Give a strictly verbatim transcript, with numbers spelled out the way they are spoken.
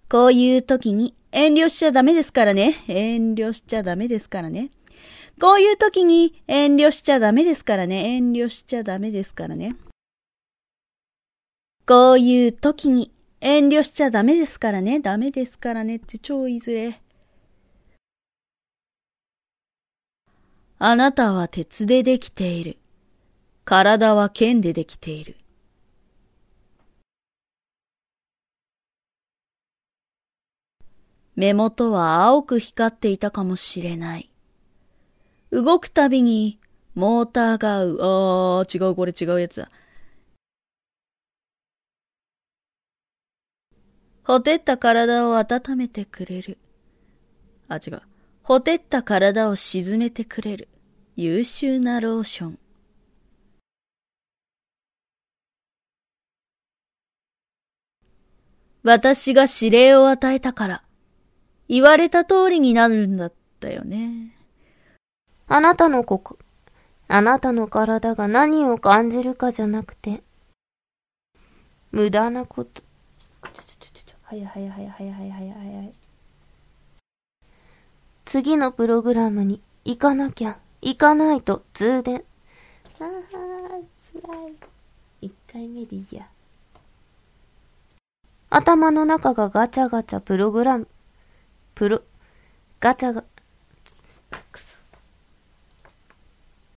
こういう時に遠慮しちゃダメですからね。遠慮しちゃダメですからね。こういう時に遠慮しちゃダメですからね。遠慮しちゃダメですからね。こういう時に遠慮しちゃダメですからね。ダメですからねって超言いづれ。あなたは鉄でできている。体は剣でできている。目元は青く光っていたかもしれない。動くたびにモーターがう、あー、違う、これ違うやつだ。ほてった体を温めてくれる。あ、違う。ほてった体を沈めてくれる。優秀なローション。私が指令を与えたから、言われた通りになるんだったよね。 あなたのここ、あなたの体が何を感じるかじゃなくて、無駄なこと。ちょちょちょちょちょ、はいはいはいはいはいはいはい。次のプログラムに行かなきゃ、行かないと通電。ああ、つらい。一回目でいいや。頭の中がガチャガチャプログラム。プロ、ガチャが、